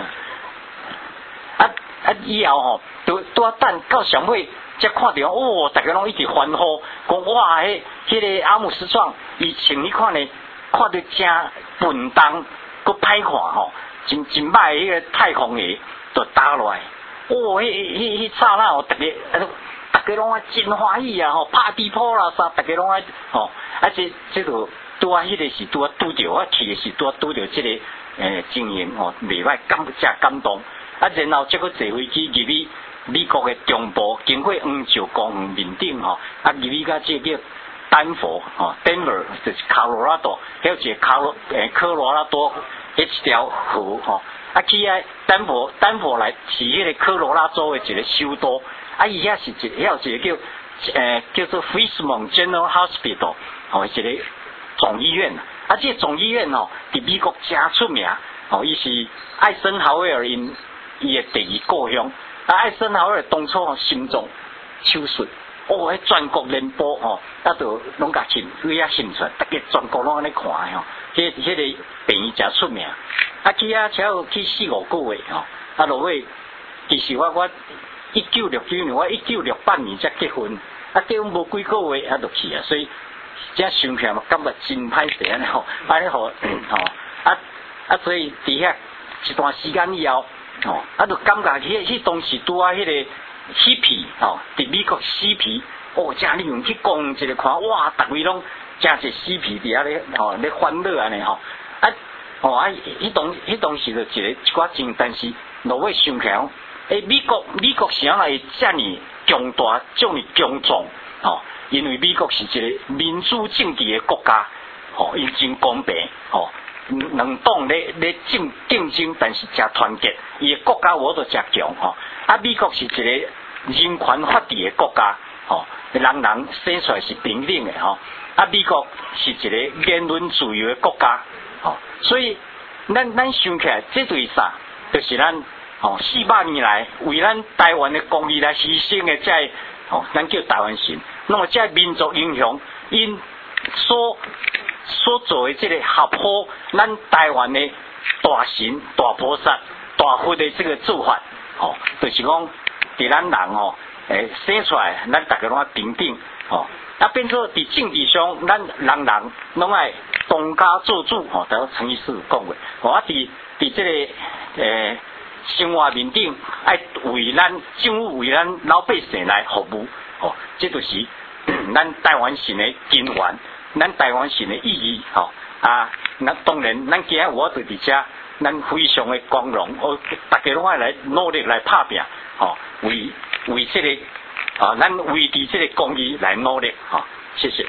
啊啊以后吼，拄拄啊等到上尾才看到，哦大家拢一直欢呼，讲哇迄迄、那个阿姆斯壮，伊穿迄款呢，看到真笨重，佫歹看吼。真真歹迄个太空鞋就打落来，哦，迄迄迄刹那哦，大家大家拢啊真欢喜啊吼，拍地铺啦啥，大家拢啊吼，啊这这就拄啊迄个是拄啊拄着，我去的是拄啊拄着这个诶经验吼，袂歹感真感动，啊然后这个坐飞机入去美国的中部，经过黄石公园面顶吼，啊入去到这个丹佛吼 ，Denver 就是科罗拉多，还有一个科罗诶科罗拉多。一条河吼，啊去啊丹佛，丹佛来是迄个科罗拉州的一个首都，啊伊遐是一遐有一个叫诶、呃、叫做 Fremont General Hospital， 吼一个总医院，啊这个总医院吼伫美国真出名，吼伊是艾森豪威尔因伊的第二故乡，啊艾森豪威尔当初心脏手术。哦，迄全国联播吼，啊，就拢甲请为遐献出，大家全国拢安尼看吼。迄迄个病院真出名，啊去啊，才有去四五个月吼，啊落尾，其實我我一九六九年，我一九六八年才結婚，啊結婚無幾個月啊就去啊，所以這想起來嘛，感覺真歹勢安尼吼，安尼吼，吼啊啊，所以佇遐一段時間以後，吼啊就感覺迄迄當時拄啊迄個。嬉皮吼，伫美國嬉皮，哦，真利用去講一個看，哇，逐位攏真係嬉皮伫遐咧，吼，咧歡樂安尼吼，啊，哦啊，迄當迄當時就一個一寡真，但是落尾想起來，誒、欸，美國美國是安來遮爾強大，遮爾強壯，吼，因為美國是一個民主政治的國家，吼，伊真公平，吼。兩黨咧咧競競爭，但是真團結，伊個國家我都真強吼。啊，美國是一個人權法治嘅國家，吼，人人生出來是平等嘅吼。啊，美國是一個言論自由嘅國家，吼。所以咱咱想起來，這對啥？就是咱吼四百年來為咱台灣嘅公義來犧牲嘅，即吼，咱叫台灣神。那麼即民族英雄因所所做的这个合乎咱台湾的大神、大菩薩、大佛的这个做法，吼，就是讲，伫咱人吼，诶，生出来，咱大家拢爱平等，吼，啊，变做伫政治上，咱人人拢爱当家做主，吼，等陈医师讲过，吼，啊，伫伫这个诶生活面顶，爱为咱政府为咱老百姓来服務，吼，这就是咱台灣神的根源。咱台灣神的意義，吼啊，那當然，咱今日我哋伫遮，咱非常的光榮，我大家攏愛來努力來拍拼，吼，為為這個啊，咱為佇這個公義來努力，吼，謝謝。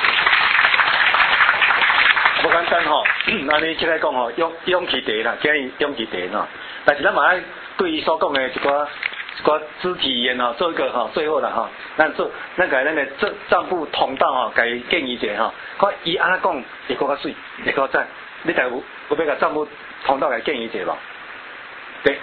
不簡單吼，安尼即個講吼，勇勇氣地啦，今日勇氣地喏，但是咱嘛愛對伊所講的一寡个肢体语言吼，做一个吼最后啦吼，咱做咱甲咱的这脏部通道吼，甲伊建议者吼，看伊安尼讲会更较水，会更赞。你家有有要甲脏部通道甲建议者无？对。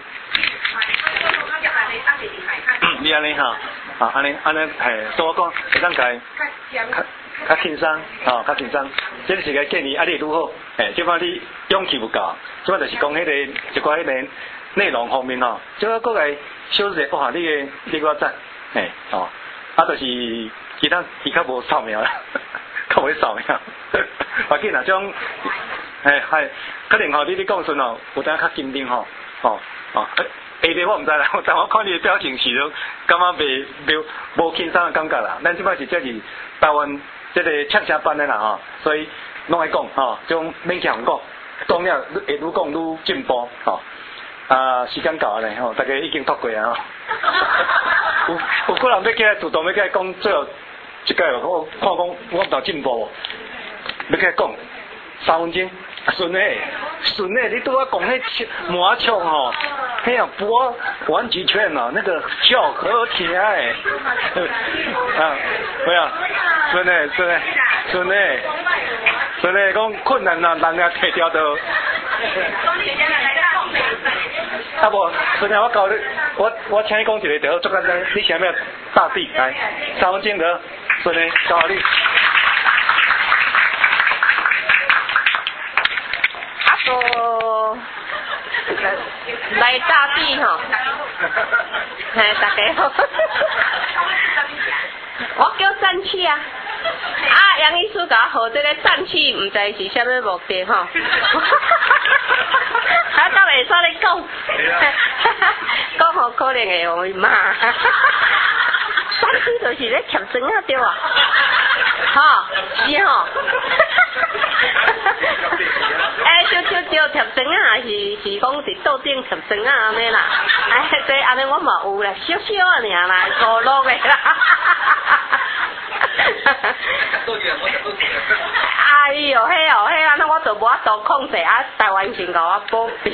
你安尼吼，啊安尼安尼嘿，所以我讲会当甲伊较较轻松，吼较轻松，这是个建议，啊你愈好，嘿，即摆你勇气有够，即摆就是讲迄个一寡迄个内容方面吼，即摆搁来小一下，哇，你个你个赞，嘿，哦，啊就是其他伊较无扫描啦，较袂扫描，要紧啊，种，嘿，系，可能吼你你讲顺吼，有当较紧张吼，哦，哦。下日我毋知啦，但我看你的表情是种感觉袂袂无轻松的感觉啦。咱即摆是这是台湾这个呛声班的啦吼，所以拢爱讲吼，种勉强讲，讲了会愈讲愈进步吼。啊，时间到咧吼，大家已经脱过啊。有有个人要起来主动要起来讲最后一届我看讲我有进步，要起来讲三分钟。顺诶，顺诶，你拄我讲迄麻将吼，嘿呀，博玩极拳哦，那个叫好听诶，啊，对啊，顺诶，顺诶，顺诶，顺诶，讲困难啦，人家摕掉就。啊无，顺诶，我教你，我我请你讲一个就好，最简单，你想要大地来，三分钟得，顺诶，教你。 哦，来大地吼，嘿，大家好，我叫战气啊，啊，杨医师甲我号这个战气，唔知是啥物目的吼，啊，到下煞咧讲，讲好可能会互伊骂，战气就是咧贴砖啊对啊，吼，是吼。哎，就就就贴砖啊，是是讲是桌顶贴砖啊安尼啦。哎，所以安尼我嘛有啦，小小啊尔啦，五六个啦。哎呦，迄哦，迄安尼我就无法度控制啊，台湾先甲我保庇。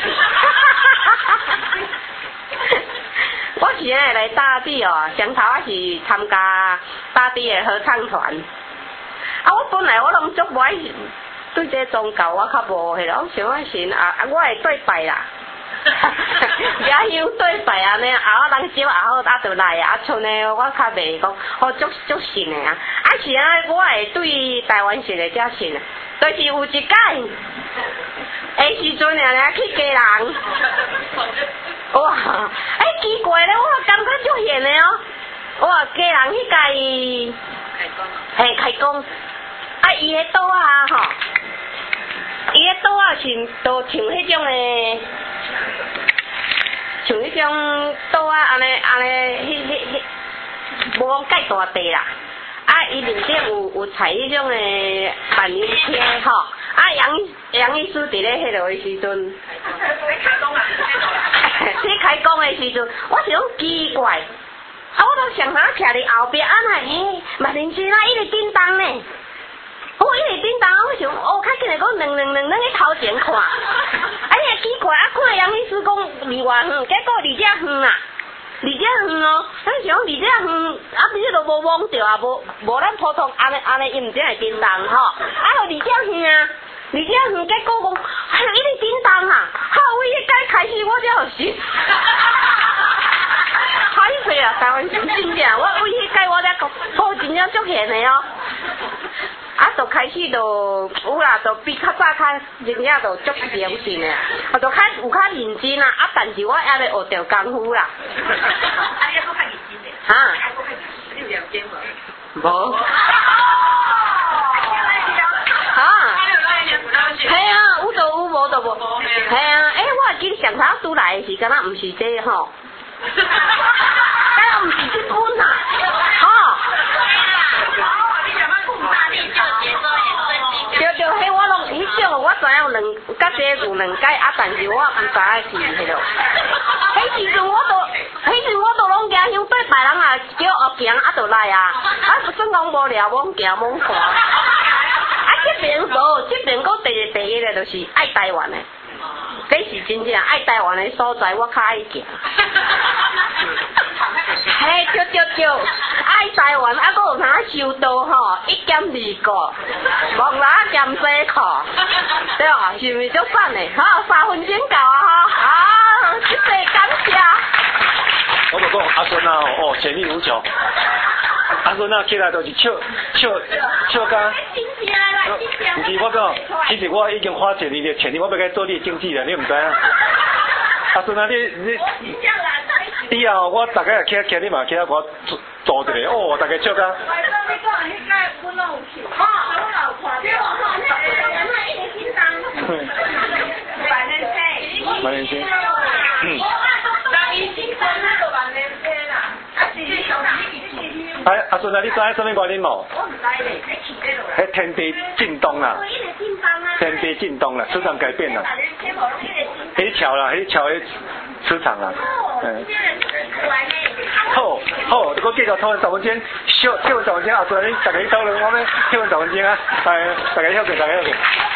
我是咧来大地哦，上头我是参加大地的合唱团。啊，我本来我拢足不爱。对这宗教我较无迄咯，我想我神啊啊，我会对拜啦，也有对拜安尼，啊我人少也好，啊就来啊，剩的我较袂讲，我足足信的啊，啊是啊，我会对台湾神的才信啊，就是有一届，下时阵啊去家人，哇，哎奇怪咧，我感觉足现的哦，哇家人迄届，嘿开工。啊，伊个桌啊吼，伊个桌啊是都像迄种诶，像迄种桌啊安尼安尼，迄迄迄，无讲介大地啦。啊，伊面顶有有采迄种诶万年青吼，啊杨杨医师伫咧迄落诶时阵，去开工诶时阵，我是讲奇怪，啊我都想啥徛伫后壁啊那嘿，万年青啊，伊咧叮当呢。我伊个叮当，我想，哦，较紧来讲，两两两两去头前看，哎呀奇怪，啊看杨医师讲离偌远，结果离遮远啊，离遮远哦，咱想离遮远，啊你都无望着啊，无无咱普通安尼安尼，伊毋只会叮当吼，啊又离遮远啊，离遮远，结果讲，哎呀，伊个叮当啊，好为迄该开始我才有信，歹势啊，台湾真正，我为迄届我才讲，好真正足现的哦。啊，就开始就有啦，就比较早较人家就足相信的，啊，就较有较认真啊，啊，但是我还没学着功夫啦。啊，你还较认真的？哈？你有两间无？无。哈？系啊，有就有，无就无。系啊，诶，我会记得上头拄来的是，敢若毋是这吼。敢若毋是这本啊？吼。对对，迄我拢迄种，我知影两，甲这有两届啊，但是我毋知影是迄落。迄时阵我都，迄时我都拢惊乡对别人啊叫学行啊，就来啊，啊算讲无聊，罔行罔看。啊，这边无，这边个第第一个就是爱台湾的，这是真正爱台湾的所在，我较爱行。 嘿，对对对，爱台湾啊，佫有啥收到吼，一减二个，木拉减西裤，对啊，是毋是足爽的？好，三分钟到啊哈，啊，谢谢感谢。 我就讲阿孙啊，哦，潜力无穷。阿孙啊，起来都是笑笑笑甲。不是我讲，其实我已经发现你的潜力，我要该做你的经纪人，你唔知啊？阿孙啊，你你以后我大家也起起，你嘛起来我做做一个，哦，大家笑甲。万年青。嗯。哎，阿孙啊，你知影什么原因无？我唔知咧，迄天地震动啦，天地震动啦，磁场改变啦。迄桥啦，迄桥迄磁场啦。嗯。好，好，我继续讨论十分钟，小，讨论十分钟，阿孙，你大家讨论我们讨论十分钟啊，大家大家休息，大家休息。